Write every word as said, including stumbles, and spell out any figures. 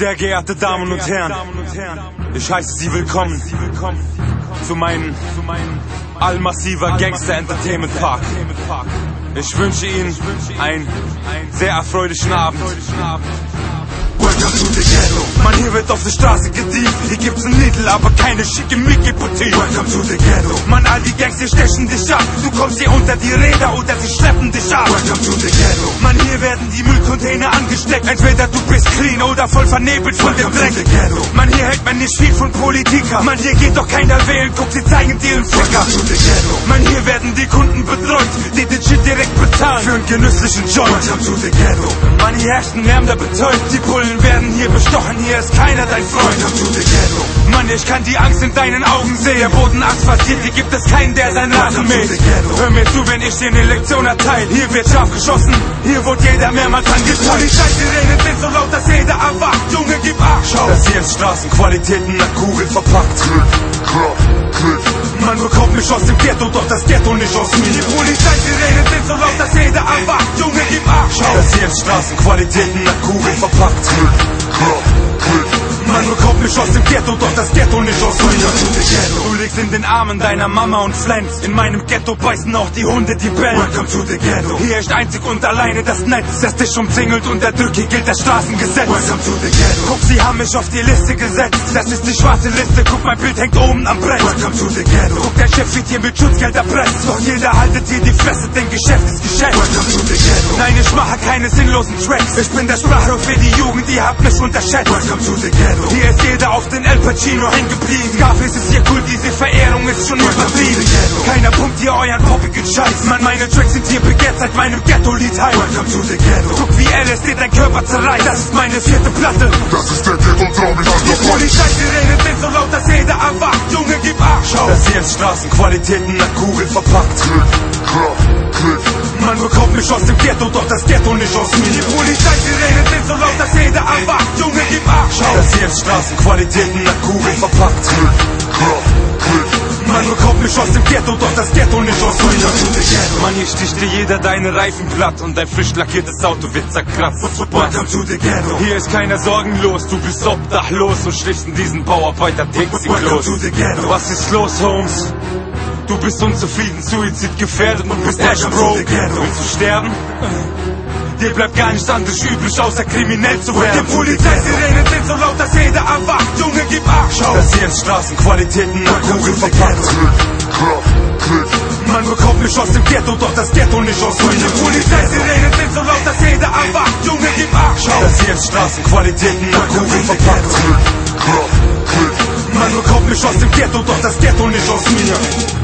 Sehr geehrte Damen und Herren, ich heiße Sie willkommen zu meinem Allmassiver Gangster Entertainment Park. Ich wünsche Ihnen einen sehr erfreulichen Abend. Welcome to the ghetto. Mann, hier wird auf der Straße gedient. Hier gibt's ein Lidl, aber keine schicke Mickey-Boutique. Welcome to the ghetto. Mann, all die Gangs hier stechen dich ab. Du kommst hier unter die Räder oder sie schleppen dich ab. Welcome to the ghetto. Mann, hier werden die Müllcontainer angesteckt. Entweder du bist clean oder voll vernebelt von dem Dreck. Mann, hier hält man nicht viel von Politiker. Mann, hier geht doch keiner wählen. Guck, sie zeigen dir einen Ficker. Mann, hier werden die Kunden betreut, die den Shit direkt bezahlen für einen genüsslichen Joint. Welcome to the ghetto. Mann, hier herrscht ein Lärm, der betäubt. Die Bullen werden hier bestochen, hier ist keiner dein Freund. Welcome to the ghetto. Mann, ich kann die Angst in deinen Augen sehen. Der Boden asphaltiert, hier gibt es keinen, der sein Rasen mäht. Hör mir zu, wenn ich dir eine Lektion erteile. Hier wird scharf geschossen, hier wird jeder mehrmals angezeigt. Polizeisirenen sind so laut, dass jeder erwacht. Junge, gib acht, schau. Das hier ist Straßenqualitäten nach Kugel verpackt. Klick, klack, klick. Man bekommt mich aus dem Ghetto, doch das Ghetto nicht aus mir. Die Polizeisirenen sind so laut, dass jeder erwacht. Junge, gib acht, schau. Das hier ist Straßenqualitäten nach Kugel verpackt. Klick, klack, klick. Man bekommt mich aus dem Ghetto, doch das Ghetto nicht aus mir. Du liegst in den Armen deiner Mama und flänzt. In meinem Ghetto beißen auch die Hunde, die bellen. Welcome to the ghetto. Hier ist einzig und alleine das Netz, das dich umzingelt und erdrückt. Hier gilt das Straßengesetz. Welcome to the ghetto. Guck, sie haben mich auf die Liste gesetzt. Das ist die schwarze Liste, guck, mein Bild hängt oben am Brett. Welcome to the ghetto. Guck, der Chef wird hier mit Schutzgeld erpresst. Doch jeder haltet hier die Fresse, denn Geschäft ist Geschäft. Welcome to the ghetto. Nein, ich mache keine sinnlosen Tracks. Ich bin der Sprachrohr für die Jugend, ihr habt mich unterschätzt. Welcome to the ghetto. Hier ist jeder auf den El Pacino hängen geblieben. Scarface ist hier cool, diese Verehrung ist schon übertrieben. Keiner pumpt hier euren poppigen Scheiß. Mann, meine Tracks sind hier begehrt seit meinem Ghetto-Lied heißt. Welcome to the ghetto. Guck, wie L S D dein Körper zerreißt. Das ist meine vierte Platte. Das ist der Ghetto-Traum, ich Die Polizeisirenen sind so laut, dass jeder erwacht. Junge, gib acht, schau. Das hier ist Straßenqualitäten nach Kugel verpackt. Klick, klack, klick. Man bekommt mich aus dem Ghetto, doch das Ghetto nicht aus mir. Die Polizeisirenen sind so laut, dass jeder erwacht. Junge, gib acht, schau. Das hier ist Straßenqualitäten nach Kugel verpackt. Klick, klack, klick. Man bekommt mich aus dem Ghetto, doch das Ghetto nicht aus mir. Mann, hier sticht dir jeder deine Reifen platt und dein frisch lackiertes Auto wird zerkratzt. Welcome to the ghetto. Hier ist keiner sorgenlos, du bist obdachlos und schläfst in diesen Bauarbeiter-Taxi-Klos. Was ist los, Holmes? Du bist unzufrieden, suizidgefährdet und bist echt broke. Willst du sterben? Dir bleibt gar nichts anderes übrig, außer kriminell zu werden. Die Polizeisirenen sind so laut, dass jeder erwacht. Junge, gib acht, schau. Das hier ist Straßenqualitäten nach Kugel verpackt. Klick, klack, klick. Man bekommt mich aus dem Ghetto, doch das Ghetto nicht aus mir. Die Polizeisirenen sind so laut, dass jeder erwacht. Junge, gib acht, schau. Das hier ist Straßenqualitäten nach Kugel verpackt. Klick, klack, klick. Man bekommt mich aus dem Ghetto, doch das Ghetto nicht aus mir.